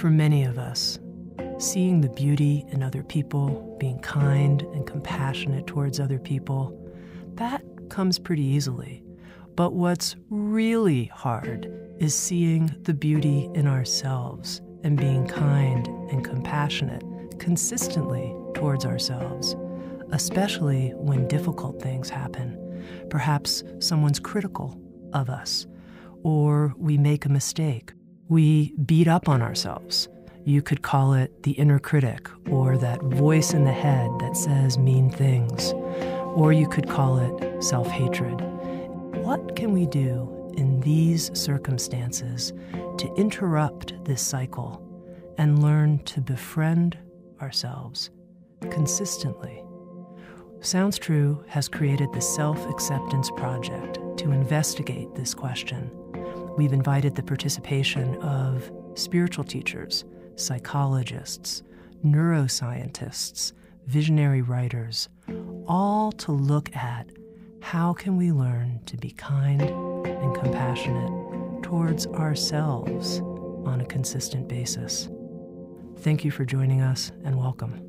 For many of us, seeing the beauty in other people, being kind and compassionate towards other people, that comes pretty easily. But what's really hard is seeing the beauty in ourselves and being kind and compassionate consistently towards ourselves, especially when difficult things happen. Perhaps someone's critical of us, or we make a mistake. We beat up on ourselves. You could call it the inner critic, or that voice in the head that says mean things, or you could call it self-hatred. What can we do in these circumstances to interrupt this cycle and learn to befriend ourselves consistently? Sounds True has created the Self-Acceptance Project to investigate this question. We've invited the participation of spiritual teachers, psychologists, neuroscientists, visionary writers, all to look at how can we learn to be kind and compassionate towards ourselves on a consistent basis. Thank you for joining us, and welcome.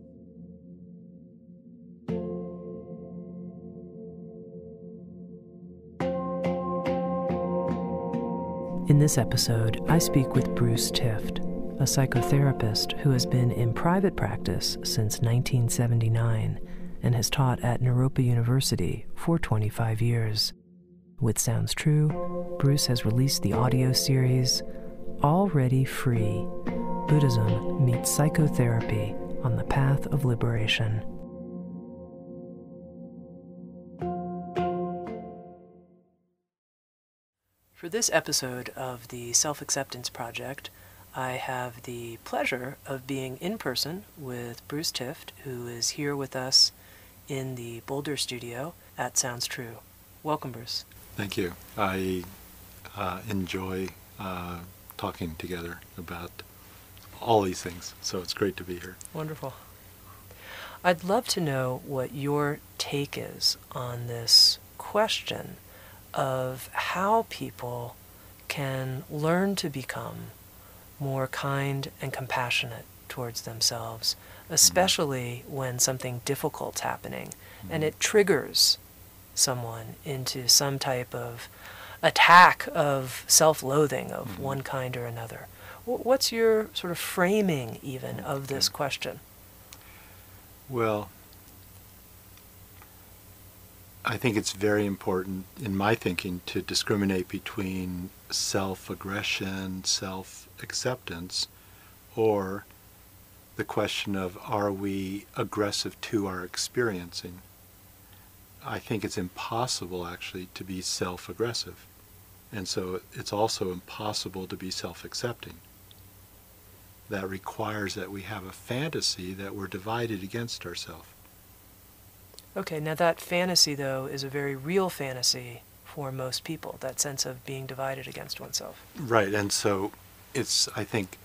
In this episode, I speak with Bruce Tift, a psychotherapist who has been in private practice since 1979 and has taught at Naropa University for 25 years. With Sounds True, Bruce has released the audio series, Already Free: Buddhism Meets Psychotherapy on the Path of Liberation. For this episode of the Self-Acceptance Project, I have the pleasure of being in person with Bruce Tift, who is here with us in the Boulder studio at Sounds True. Welcome, Bruce. Thank you. I enjoy talking together about all these things, so it's great to be here. Wonderful. I'd love to know what your take is on this question of how people can learn to become more kind and compassionate towards themselves, especially when something difficult's happening and it triggers someone into some type of attack of self-loathing of one kind or another. What's your sort of framing even of this question? Well, I think it's very important in my thinking to discriminate between self-aggression, self-acceptance, or the question of, are we aggressive to our experiencing? I think it's impossible actually to be self-aggressive, and so it's also impossible to be self-accepting. That requires that we have a fantasy that we're divided against ourselves. Okay, now that fantasy, though, is a very real fantasy for most people, that sense of being divided against oneself. Right, and so it's, I think,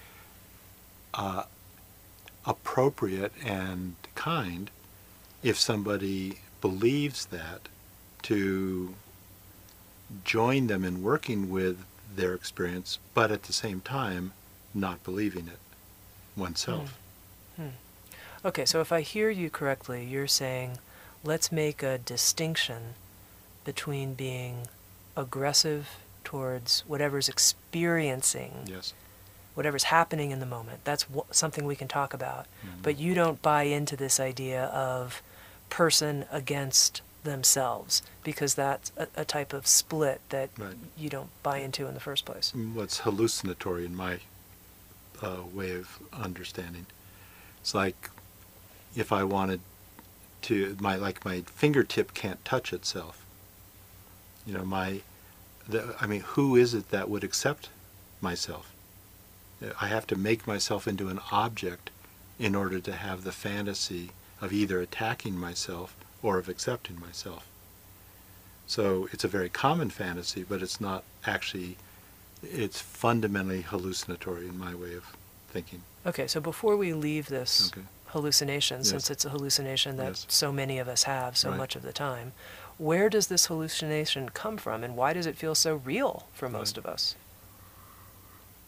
appropriate and kind if somebody believes that, to join them in working with their experience, but at the same time not believing it oneself. Okay, so if I hear you correctly, you're saying let's make a distinction between being aggressive towards whatever's experiencing, Yes. whatever's happening in the moment. That's something we can talk about. But you don't buy into this idea of person against themselves, because that's a type of split that you don't buy into in the first place. What's hallucinatory in my way of understanding. It's like if I wanted to, my fingertip can't touch itself. You know, who is it that would accept myself? I have to make myself into an object in order to have the fantasy of either attacking myself or of accepting myself. So it's a very common fantasy, but it's not actually, it's fundamentally hallucinatory in my way of thinking. Okay, so before we leave this hallucination, Yes. since it's a hallucination that Yes. so many of us have so Right. much of the time, where does this hallucination come from, and why does it feel so real for most of us?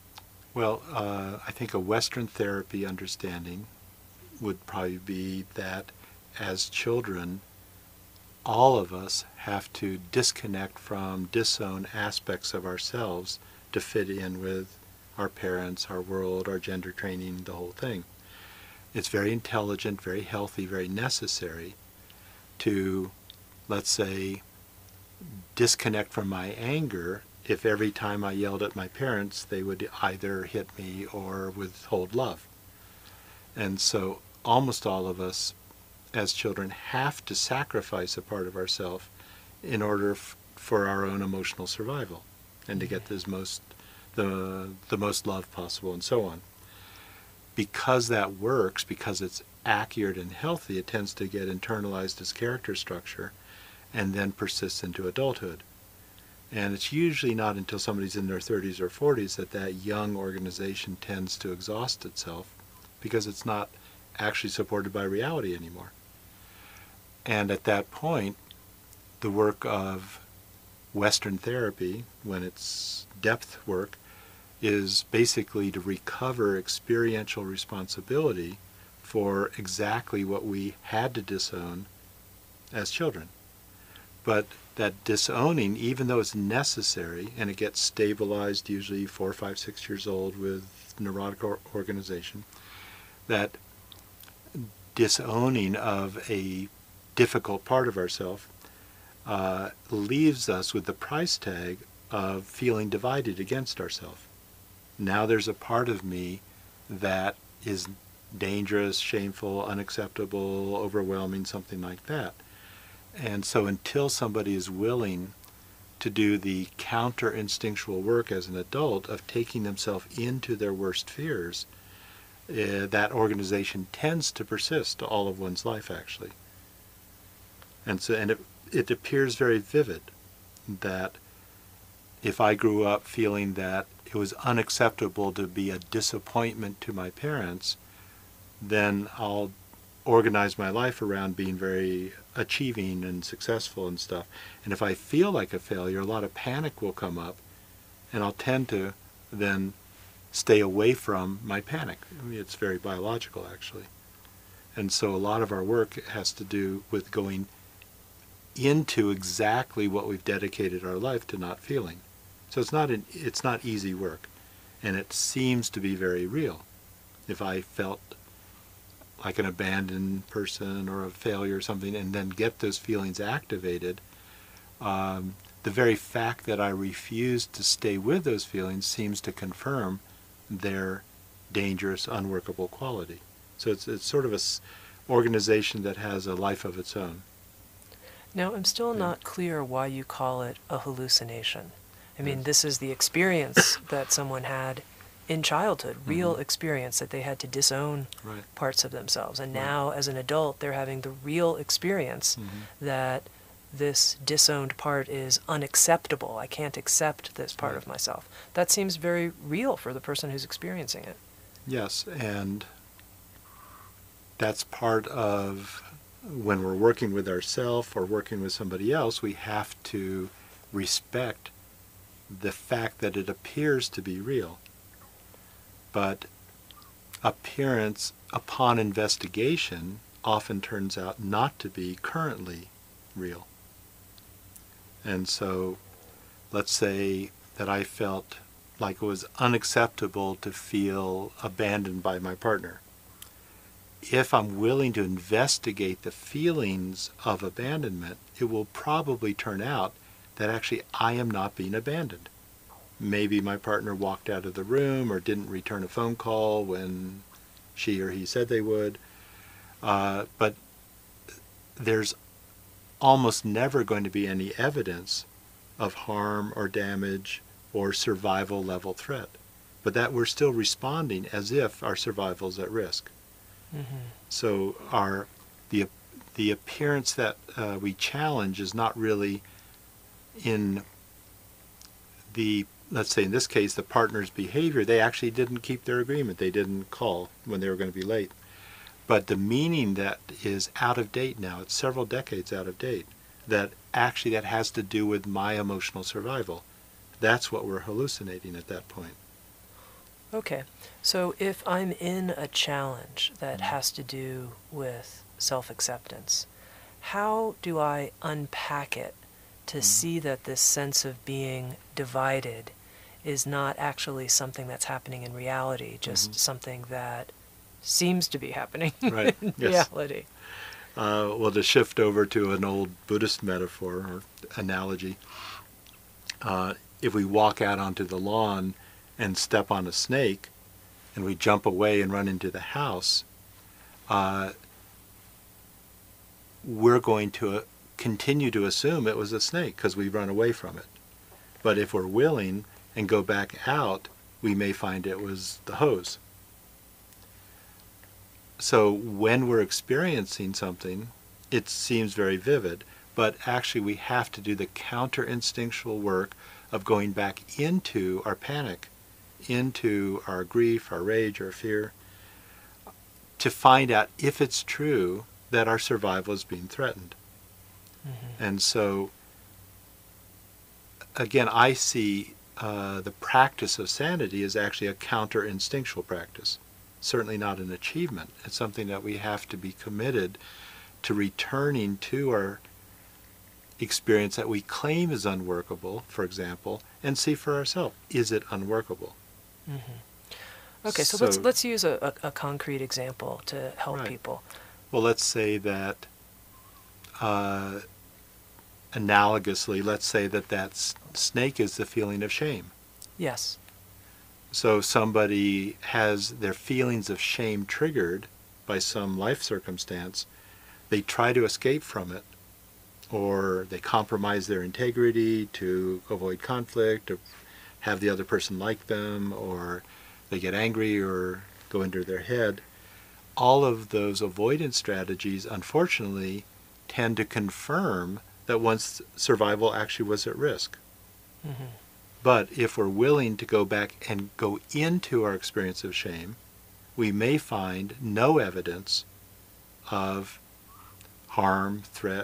Well, I think a Western therapy understanding would probably be that as children, all of us have to disconnect from, disown aspects of ourselves to fit in with our parents, our world, our gender training, the whole thing. It's very intelligent, very healthy, very necessary to, let's say, disconnect from my anger if every time I yelled at my parents, they would either hit me or withhold love. And so almost all of us as children have to sacrifice a part of ourselves in order for our own emotional survival and to get the most love possible and so on. Because that works, because it's accurate and healthy, it tends to get internalized as character structure and then persists into adulthood. And it's usually not until somebody's in their 30s or 40s that that young organization tends to exhaust itself because it's not actually supported by reality anymore. And at that point, the work of Western therapy, when it's depth work, is basically to recover experiential responsibility for exactly what we had to disown as children. But that disowning, even though it's necessary, and it gets stabilized usually 4, 5, 6 years old with neurotic organization, that disowning of a difficult part of ourselves leaves us with the price tag of feeling divided against ourselves. Now there's a part of me that is dangerous, shameful, unacceptable, overwhelming, something like that. And so until somebody is willing to do the counter-instinctual work as an adult of taking themselves into their worst fears, that organization tends to persist all of one's life, actually. And so, and it appears very vivid that if I grew up feeling that it was unacceptable to be a disappointment to my parents, then I'll organize my life around being very achieving and successful and stuff. And if I feel like a failure, a lot of panic will come up, and I'll tend to then stay away from my panic. I mean, it's very biological, actually. And so a lot of our work has to do with going into exactly what we've dedicated our life to not feeling. So it's not easy work, and it seems to be very real. If I felt like an abandoned person or a failure or something, and then get those feelings activated, the very fact that I refuse to stay with those feelings seems to confirm their dangerous, unworkable quality. So it's sort of a organization that has a life of its own. Now, I'm still not clear why you call it a hallucination. I mean, this is the experience that someone had in childhood, real experience that they had to disown parts of themselves. And now, as an adult, they're having the real experience that this disowned part is unacceptable. I can't accept this part of myself. That seems very real for the person who's experiencing it. Yes, and that's part of when we're working with ourselves or working with somebody else, we have to respect the fact that it appears to be real. But appearance upon investigation often turns out not to be currently real. And so let's say that I felt like it was unacceptable to feel abandoned by my partner. If I'm willing to investigate the feelings of abandonment, it will probably turn out that actually I am not being abandoned. Maybe my partner walked out of the room or didn't return a phone call when she or he said they would. But there's almost never going to be any evidence of harm or damage or survival level threat. But that we're still responding as if our survival is at risk. So the appearance that we challenge is not really in the, let's say in this case, the partner's behavior. They actually didn't keep their agreement. They didn't call when they were going to be late. But the meaning that is out of date now, it's several decades out of date, that actually that has to do with my emotional survival. That's what we're hallucinating at that point. Okay, so if I'm in a challenge that has to do with self-acceptance, how do I unpack it to see that this sense of being divided is not actually something that's happening in reality, just something that seems to be happening Right. in Yes. reality? Well, to shift over to an old Buddhist metaphor or analogy, if we walk out onto the lawn and step on a snake, and we jump away and run into the house, we're going to continue to assume it was a snake because we run away from it. But if we're willing and go back out, we may find it was the hose. So when we're experiencing something, it seems very vivid, but actually we have to do the counter-instinctual work of going back into our panic, into our grief, our rage, our fear, to find out if it's true that our survival is being threatened. And so, again, I see the practice of sanity as actually a counter-instinctual practice. Certainly not an achievement. It's something that we have to be committed to returning to our experience that we claim is unworkable, for example, and see for ourselves, is it unworkable? Okay, so let's use a concrete example to help Right. people. Well, let's say that, analogously, let's say that snake is the feeling of shame. Yes. So somebody has their feelings of shame triggered by some life circumstance. They try to escape from it, or they compromise their integrity to avoid conflict, or have the other person like them, or they get angry or go into their head. All of those avoidance strategies, unfortunately, tend to confirm that one's survival actually was at risk. But if we're willing to go back and go into our experience of shame, we may find no evidence of harm, threat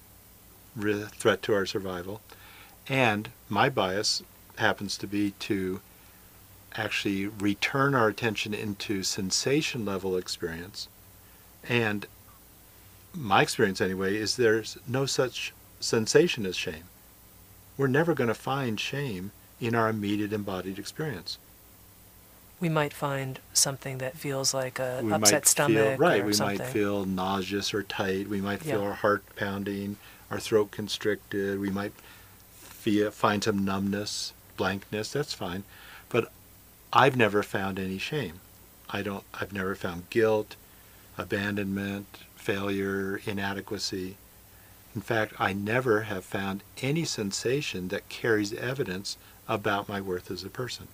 to our survival. And my bias happens to be to actually return our attention into sensation level experience. And my experience anyway is there's no such sensation as shame. We're never going to find shame in our immediate embodied experience. We might find something that feels like a We upset might stomach feel, right, or we something. might feel nauseous or tight. We might feel Yeah. our heart pounding, our throat constricted. We might find some numbness, blankness. That's fine. But I've never found any shame. I've never found guilt, abandonment, failure, inadequacy. In fact, I never have found any sensation that carries evidence about my worth as a person.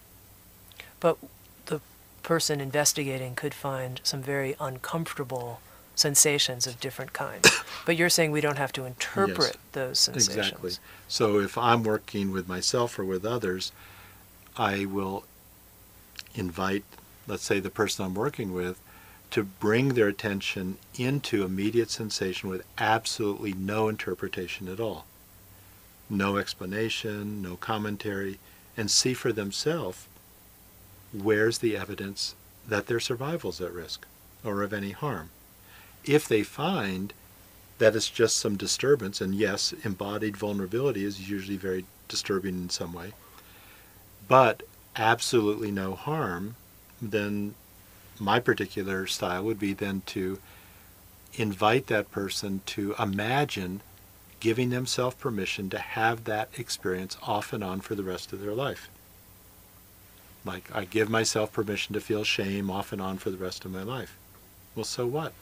But the person investigating could find some very uncomfortable sensations of different kinds. But you're saying we don't have to interpret those sensations. Exactly. So if I'm working with myself or with others, I will invite, let's say, the person I'm working with to bring their attention into immediate sensation with absolutely no interpretation at all. No explanation, no commentary, and see for themselves where's the evidence that their survival's at risk or of any harm. If they find that it's just some disturbance, and yes, embodied vulnerability is usually very disturbing in some way, but absolutely no harm, then my particular style would be then to invite that person to imagine giving themselves permission to have that experience off and on for the rest of their life. Like, I give myself permission to feel shame off and on for the rest of my life. Well, so what?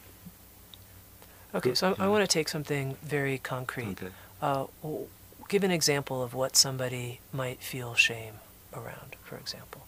Okay, so I want to take something very concrete. Okay. Give an example of what somebody might feel shame around, for example.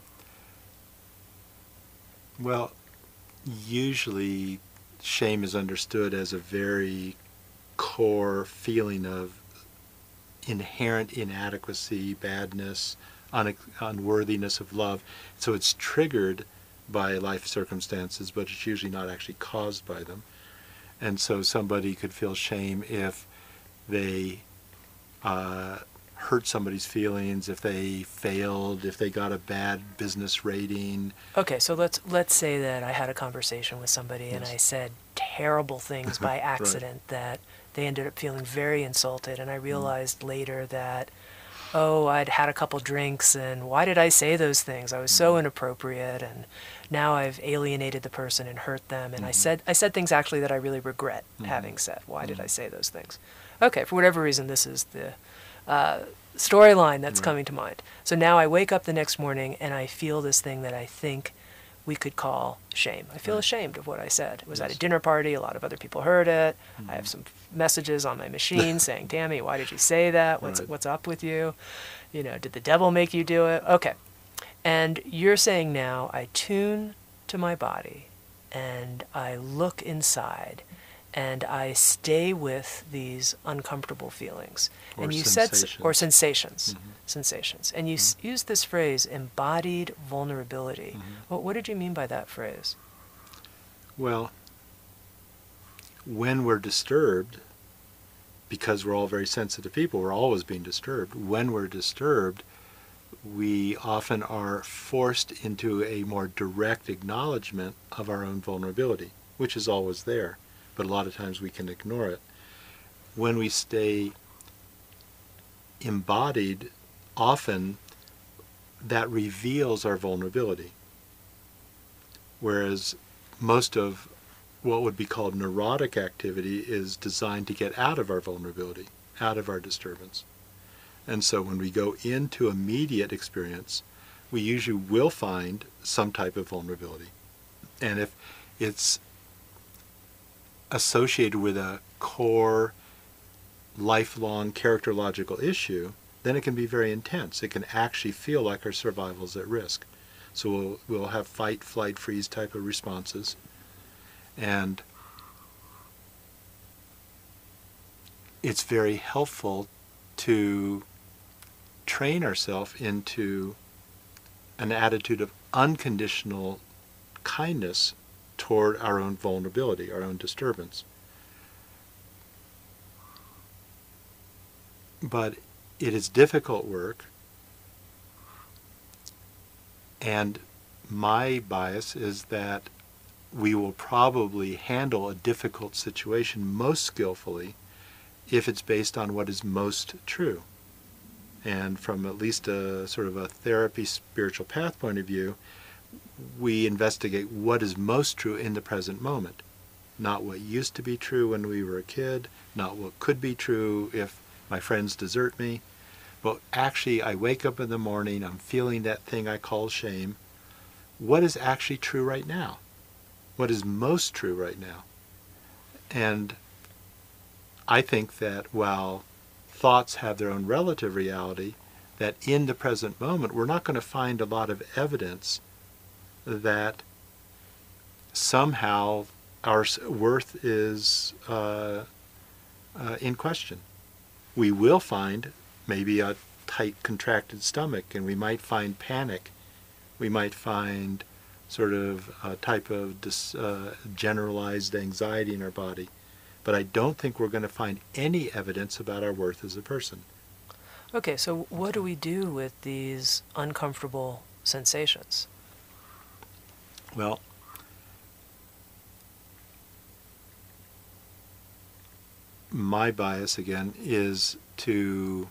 Well, usually shame is understood as a very core feeling of inherent inadequacy, badness, unworthiness of love. So it's triggered by life circumstances, but it's usually not actually caused by them. And so somebody could feel shame if they hurt somebody's feelings, if they failed, if they got a bad business rating. Okay, so let's say that I had a conversation with somebody and Yes. I said terrible things by accident that they ended up feeling very insulted, and I realized later that, oh, I'd had a couple drinks, and why did I say those things? I was so inappropriate, and now I've alienated the person and hurt them, and I said things actually that I really regret having said. Why did I say those things? Okay, for whatever reason, this is the storyline that's coming to mind. So now I wake up the next morning and I feel this thing that I think we could call shame. I feel ashamed of what I said. It was at a dinner party. A lot of other people heard it. I have some messages on my machine saying, Tammy, why did you say that? What's up with you? You know, did the devil make you do it? Okay. And you're saying now I tune to my body and I look inside and I stay with these uncomfortable feelings. Or and you sensations. Or sensations. Sensations. And you use this phrase, embodied vulnerability. Well, what did you mean by that phrase? Well, when we're disturbed, because we're all very sensitive people, we're always being disturbed. When we're disturbed, we often are forced into a more direct acknowledgement of our own vulnerability, which is always there, but a lot of times we can ignore it. When we stay embodied, often that reveals our vulnerability. Whereas most of what would be called neurotic activity is designed to get out of our vulnerability, out of our disturbance. And so when we go into immediate experience, we usually will find some type of vulnerability. And if it's associated with a core, lifelong characterological issue, then it can be very intense. It can actually feel like our survival is at risk. So we'll have fight, flight, freeze type of responses. And it's very helpful to train ourselves into an attitude of unconditional kindness toward our own vulnerability, our own disturbance. But it is difficult work, and my bias is that we will probably handle a difficult situation most skillfully if it's based on what is most true. And from at least a sort of a therapy spiritual path point of view, we investigate what is most true in the present moment. Not what used to be true when we were a kid, not what could be true if my friends desert me, but actually I wake up in the morning, I'm feeling that thing I call shame. What is actually true right now? What is most true right now? And I think that while thoughts have their own relative reality, that in the present moment we're not going to find a lot of evidence that somehow our worth is in question. We will find maybe a tight contracted stomach, and we might find panic. We might find sort of a type of generalized anxiety in our body. But I don't think we're going to find any evidence about our worth as a person. Okay, so what do we do with these uncomfortable sensations? Well, my bias, again, is to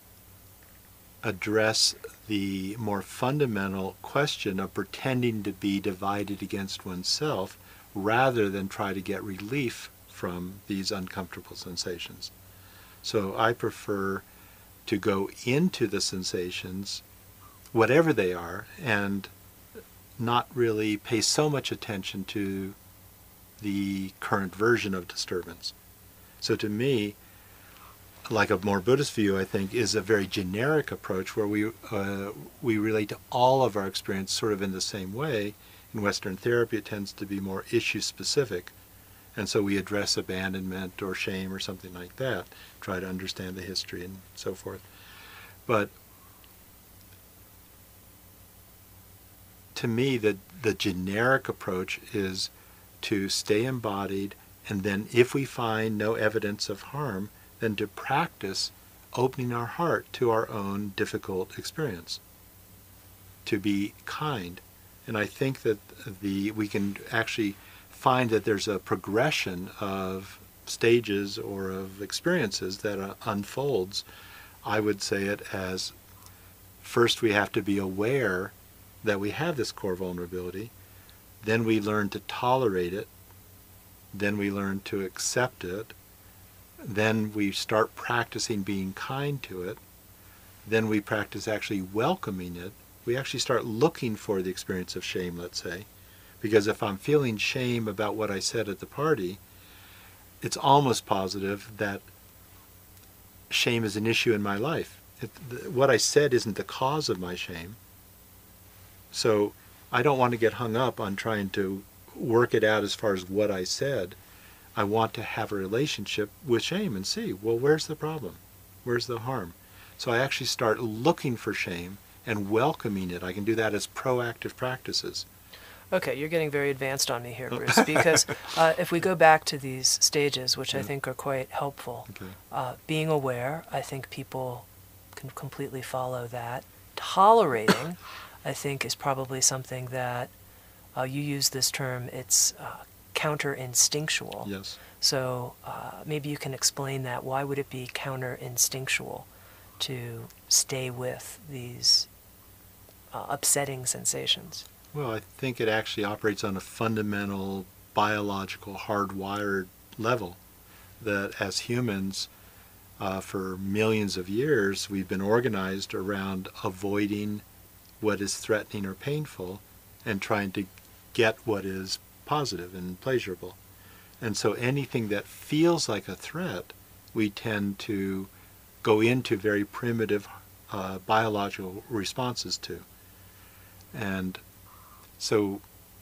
address the more fundamental question of pretending to be divided against oneself rather than try to get relief from these uncomfortable sensations. So I prefer to go into the sensations, whatever they are, and not really pay so much attention to the current version of disturbance. So to me, like a more Buddhist view, I think, is a very generic approach where we relate to all of our experience sort of in the same way. In Western therapy, it tends to be more issue-specific. And so we address abandonment or shame or something like that, try to understand the history and so forth. But to me, the generic approach is to stay embodied, and then if we find no evidence of harm, then to practice opening our heart to our own difficult experience, to be kind. And I think that we can actually find that there's a progression of stages or of experiences that unfolds. I would say it as, first we have to be aware that we have this core vulnerability, then we learn to tolerate it, then we learn to accept it, then we start practicing being kind to it, then we practice actually welcoming it. We actually start looking for the experience of shame, let's say, because if I'm feeling shame about what I said at the party, it's almost positive that shame is an issue in my life. What I said isn't the cause of my shame. So I don't want to get hung up on trying to work it out as far as what I said. I want to have a relationship with shame and see, well, where's the problem? Where's the harm? So I actually start looking for shame and welcoming it. I can do that as proactive practices. Okay, you're getting very advanced on me here, Bruce, because if we go back to these stages, which I think are quite helpful, being aware, I think people can completely follow that. Tolerating, I think, is probably something that, you use this term, it's counter-instinctual. Yes. So maybe you can explain that. Why would it be counter-instinctual to stay with these upsetting sensations? Well, I think it actually operates on a fundamental biological hardwired level, that as humans, for millions of years, we've been organized around avoiding what is threatening or painful and trying to get what is positive and pleasurable. And so anything that feels like a threat, we tend to go into very primitive biological responses to. And so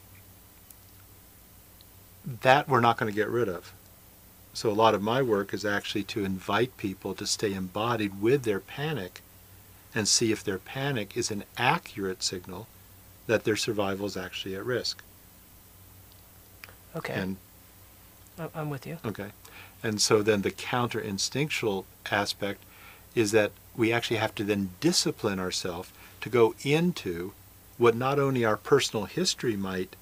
that we're not going to get rid of. So a lot of my work is actually to invite people to stay embodied with their panic and see if their panic is an accurate signal that their survival is actually at risk. Okay. And I'm with you. okay. And so then the counter-instinctual aspect is that we actually have to then discipline ourselves to go into what not only our personal history might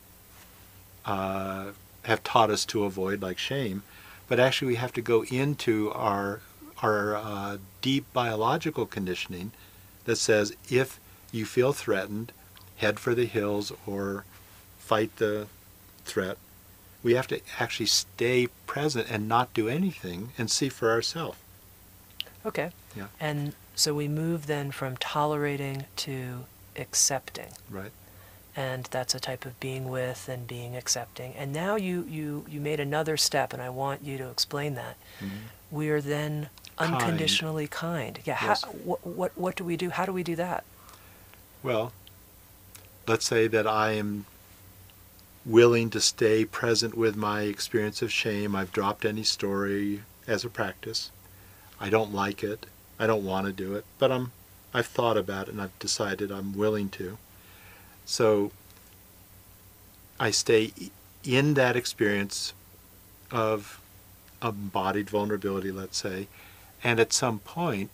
have taught us to avoid, like shame, but actually we have to go into our deep biological conditioning that says if you feel threatened, head for the hills or fight the threat. We have to actually stay present and not do anything and see for ourselves. Okay. Yeah. And so we move then from tolerating to accepting. Right. And that's a type of being with and being accepting. And now you made another step, and I want you to explain that. Mm-hmm. We are then unconditionally kind. Yeah. Yes. What do we do? How do we do that? Well, let's say that I am willing to stay present with my experience of shame. I've dropped any story as a practice. I don't like it. I don't want to do it, but I've thought about it and I've decided I'm willing to. So I stay in that experience of embodied vulnerability, let's say, and at some point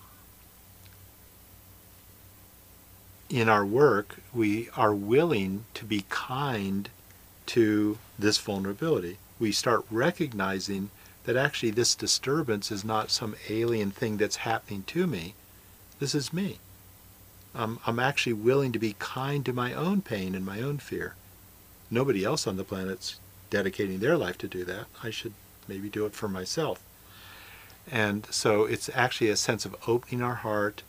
in our work, we are willing to be kind to this vulnerability. We start recognizing that actually this disturbance is not some alien thing that's happening to me. This is me. I'm actually willing to be kind to my own pain and my own fear. Nobody else on the planet's dedicating their life to do that. I should maybe do it for myself. And so it's actually a sense of opening our heart.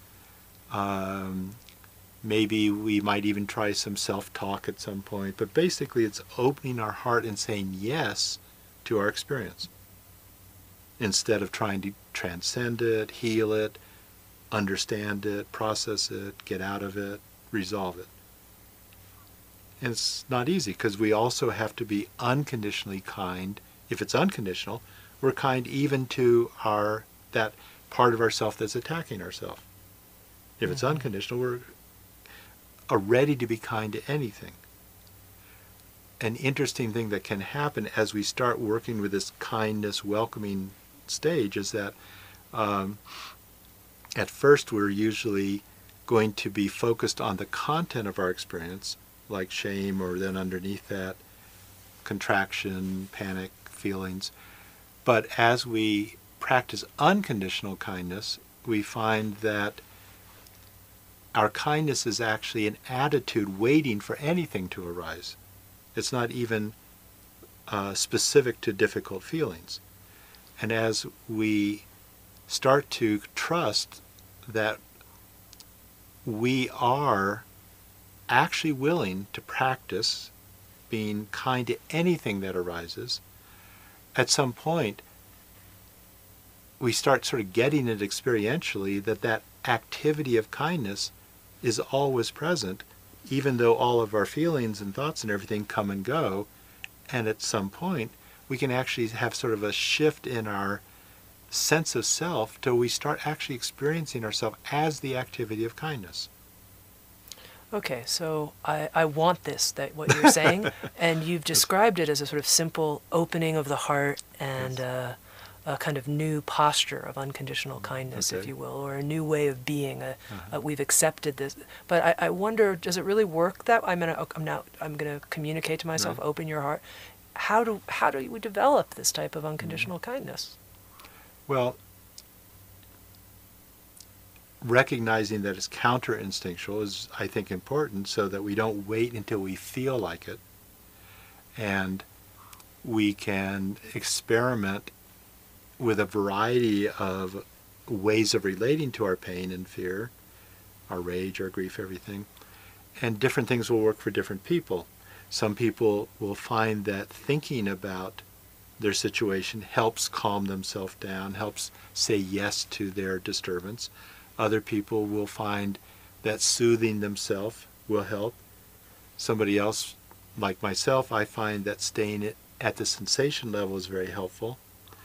Maybe we might even try some self-talk at some point. But basically it's opening our heart and saying yes to our experience, instead of trying to transcend it, heal it, understand it, process it, get out of it, resolve it. And it's not easy because we also have to be unconditionally kind. If it's unconditional, we're kind even to that part of ourself that's attacking ourselves. If it's unconditional, we're ready to be kind to anything. An interesting thing that can happen as we start working with this kindness, welcoming stage is that at first we're usually going to be focused on the content of our experience, like shame, or then underneath that, contraction, panic, feelings. But as we practice unconditional kindness, we find that our kindness is actually an attitude waiting for anything to arise. It's not even specific to difficult feelings. And as we start to trust that we are actually willing to practice being kind to anything that arises, at some point we start sort of getting it experientially that that activity of kindness is always present, even though all of our feelings and thoughts and everything come and go. And at some point we can actually have sort of a shift in our sense of self till we start actually experiencing ourselves as the activity of kindness. Okay, so I want this, that what you're saying, and you've described it as a sort of simple opening of the heart and a kind of new posture of unconditional kindness, if you will, or a new way of being. We've accepted this, but I wonder, does it really work that? I'm gonna communicate to myself, right. Open your heart. How do we develop this type of unconditional kindness? Well, recognizing that it's counter-instinctual is, I think, important, so that we don't wait until we feel like it. And we can experiment with a variety of ways of relating to our pain and fear, our rage, our grief, everything. And different things will work for different people. Some people will find that thinking about their situation helps calm themselves down, helps say yes to their disturbance. Other people will find that soothing themselves will help. Somebody else, like myself, I find that staying at the sensation level is very helpful.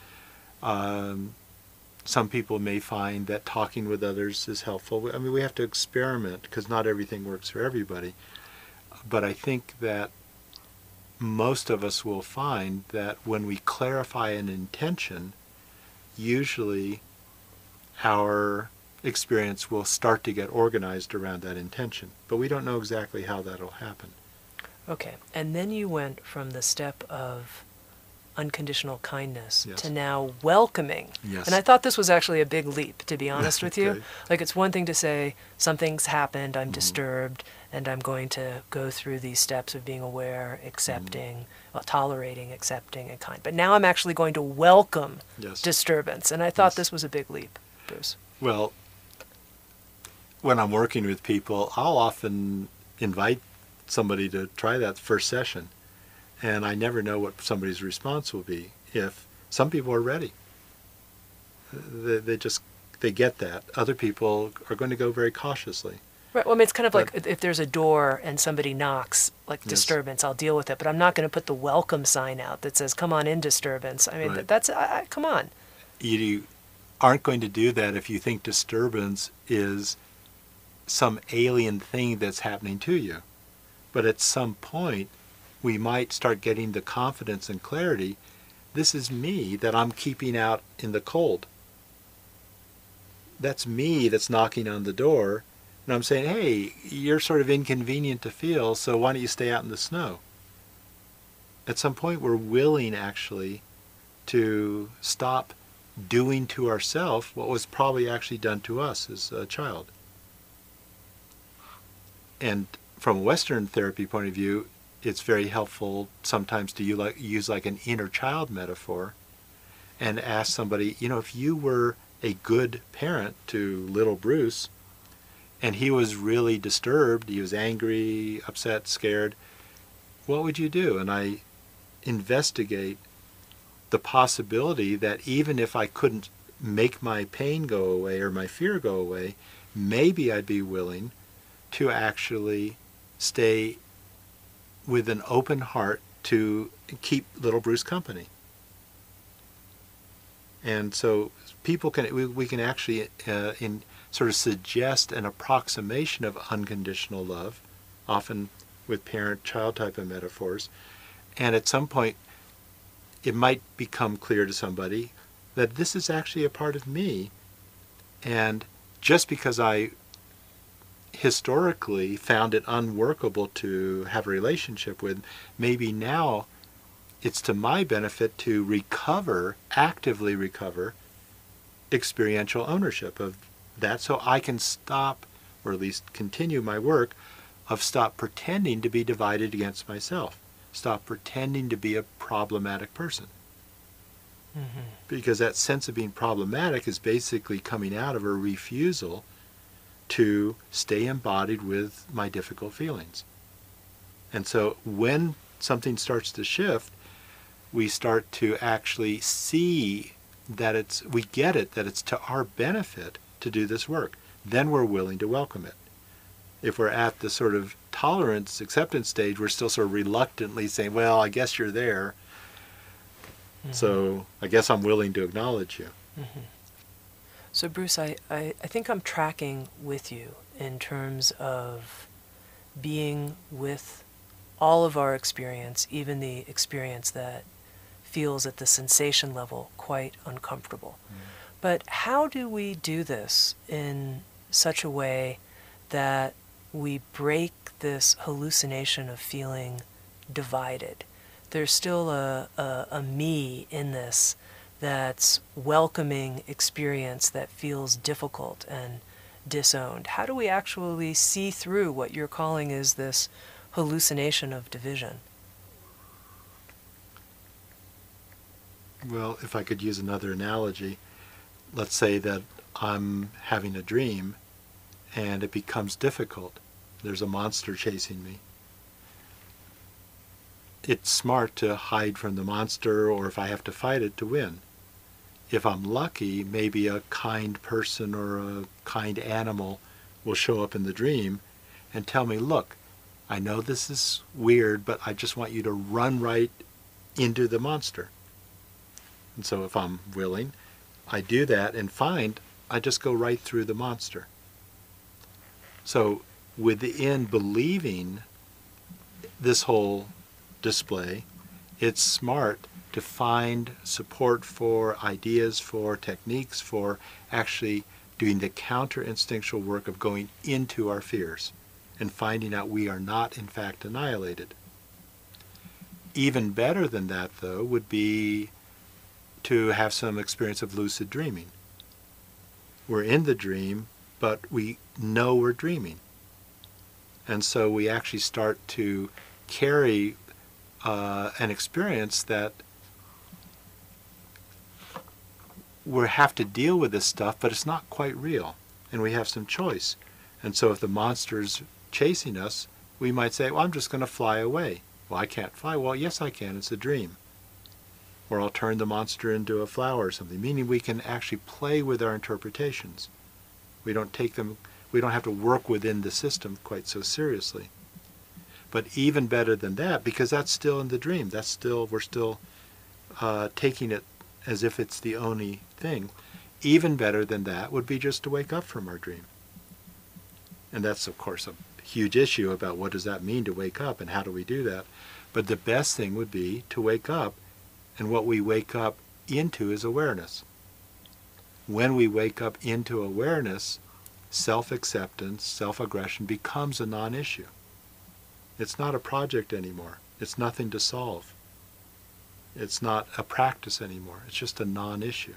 Some people may find that talking with others is helpful. I mean, we have to experiment because not everything works for everybody. But I think that most of us will find that when we clarify an intention, usually our experience will start to get organized around that intention. But we don't know exactly how that'll happen. Okay, and then you went from the step of unconditional kindness to now welcoming. Yes. And I thought this was actually a big leap, to be honest with you. Okay. Like, it's one thing to say, something's happened, I'm disturbed, and I'm going to go through these steps of being aware, accepting, tolerating, accepting, and kind. But now I'm actually going to welcome disturbance. And I thought this was a big leap, Bruce. Well, when I'm working with people, I'll often invite somebody to try that first session. And I never know what somebody's response will be. If some people are ready, they get that. Other people are going to go very cautiously. Right. Well, I mean, it's kind of like if there's a door and somebody knocks, like disturbance, I'll deal with it. But I'm not going to put the welcome sign out that says, "Come on in, disturbance." I mean, that's come on. You aren't going to do that if you think disturbance is some alien thing that's happening to you. But at some point, we might start getting the confidence and clarity, this is me that I'm keeping out in the cold. That's me that's knocking on the door, and I'm saying, hey, you're sort of inconvenient to feel, so why don't you stay out in the snow? At some point, we're willing, actually, to stop doing to ourselves what was probably actually done to us as a child. And from a Western therapy point of view, it's very helpful sometimes to use like an inner child metaphor and ask somebody, if you were a good parent to little Bruce and he was really disturbed, he was angry, upset, scared, what would you do? And I investigate the possibility that even if I couldn't make my pain go away or my fear go away, maybe I'd be willing to actually stay with an open heart to keep little Bruce company. And so people we can actually sort of suggest an approximation of unconditional love, often with parent-child type of metaphors. And at some point, it might become clear to somebody that this is actually a part of me, and just because I historically found it unworkable to have a relationship with, maybe now it's to my benefit to recover, actively recover, experiential ownership of that, so I can stop, or at least continue my work of stop pretending to be divided against myself, stop pretending to be a problematic person. Mm-hmm. Because that sense of being problematic is basically coming out of a refusal to stay embodied with my difficult feelings. And so when something starts to shift, we start to actually see that we get it, that it's to our benefit to do this work. Then we're willing to welcome it. If we're at the sort of tolerance, acceptance stage, we're still sort of reluctantly saying, well, I guess you're there. Mm-hmm. So I guess I'm willing to acknowledge you. Mm-hmm. So Bruce, I think I'm tracking with you in terms of being with all of our experience, even the experience that feels at the sensation level quite uncomfortable. Mm-hmm. But how do we do this in such a way that we break this hallucination of feeling divided? There's still a me in this that's welcoming experience that feels difficult and disowned. How do we actually see through what you're calling is this hallucination of division? Well, if I could use another analogy, let's say that I'm having a dream and it becomes difficult. There's a monster chasing me. It's smart to hide from the monster, or if I have to fight it, to win. If I'm lucky, maybe a kind person or a kind animal will show up in the dream and tell me, look, I know this is weird, but I just want you to run right into the monster. And so if I'm willing, I do that and find I just go right through the monster. So within believing this whole display, it's smart to find support for ideas, for techniques, for actually doing the counter-instinctual work of going into our fears and finding out we are not, in fact, annihilated. Even better than that, though, would be to have some experience of lucid dreaming. We're in the dream, but we know we're dreaming. And so we actually start to carry an experience that we have to deal with this stuff, but it's not quite real, and we have some choice. And so if the monster's chasing us, we might say, well, I'm just going to fly away. Well, I can't fly. Well, yes, I can. It's a dream. Or I'll turn the monster into a flower or something, meaning we can actually play with our interpretations. We don't have to work within the system quite so seriously. But even better than that, because that's still in the dream, we're still taking it as if it's the only thing. Even better than that would be just to wake up from our dream. And that's, of course, a huge issue about what does that mean to wake up and how do we do that. But the best thing would be to wake up, and what we wake up into is awareness. When we wake up into awareness, self-acceptance, self-aggression becomes a non-issue. It's not a project anymore. It's nothing to solve. It's not a practice anymore. It's just a non-issue.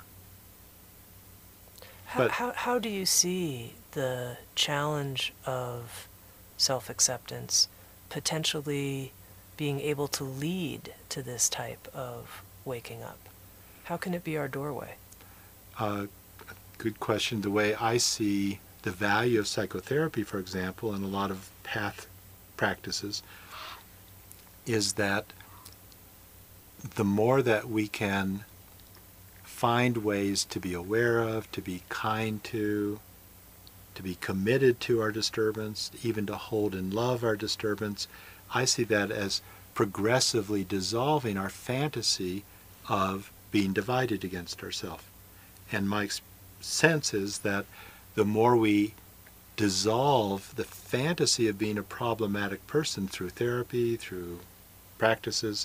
How do you see the challenge of self-acceptance potentially being able to lead to this type of waking up? How can it be our doorway? Good question. The way I see the value of psychotherapy, for example, and a lot of path practices, is that the more that we can find ways to be aware of, to be kind to be committed to our disturbance, even to hold in love our disturbance, I see that as progressively dissolving our fantasy of being divided against ourselves. And my sense is that the more we dissolve the fantasy of being a problematic person through therapy, through practices,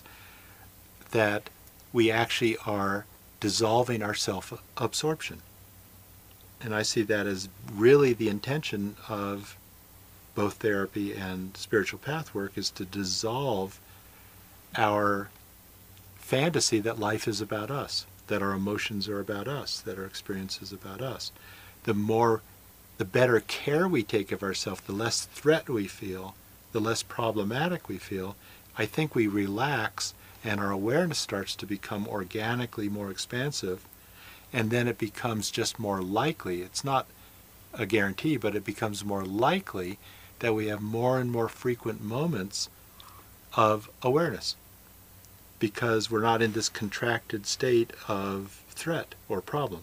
that we actually are dissolving our self-absorption. And I see that as really the intention of both therapy and spiritual path work, is to dissolve our fantasy that life is about us, that our emotions are about us, that our experience is about us. The better care we take of ourselves, the less threat we feel, the less problematic we feel, I think we relax and our awareness starts to become organically more expansive, and then it becomes just more likely. It's not a guarantee, but it becomes more likely that we have more and more frequent moments of awareness, because we're not in this contracted state of threat or problem.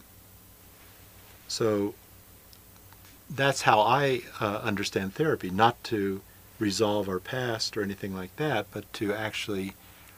So that's how I understand therapy, not to resolve our past or anything like that, but to actually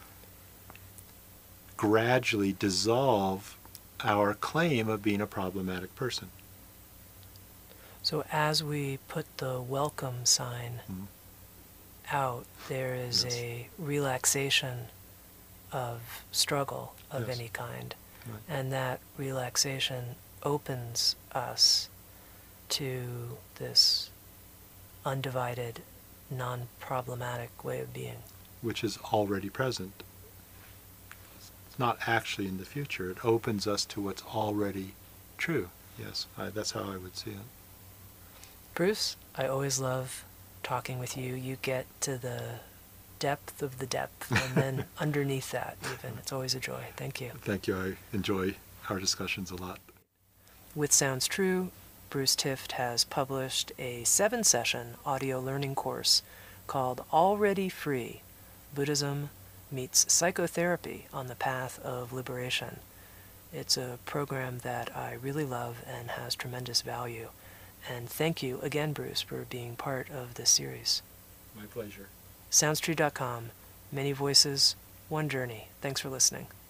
gradually dissolve our claim of being a problematic person. So as we put the welcome sign out, there is Yes. a relaxation of struggle of Yes. any kind. Right. And that relaxation opens us to this undivided, non-problematic way of being. Which is already present. It's not actually in the future. It opens us to what's already true. Yes, that's how I would see it. Bruce, I always love talking with you. You get to the depth of the depth, and then underneath that even. It's always a joy. Thank you. Thank you. I enjoy our discussions a lot. With Sounds True, Bruce Tift has published a 7-session audio learning course called Already Free: Buddhism Meets Psychotherapy on the Path of Liberation. It's a program that I really love and has tremendous value. And thank you again, Bruce, for being part of this series. My pleasure. SoundsTrue.com. Many voices, one journey. Thanks for listening.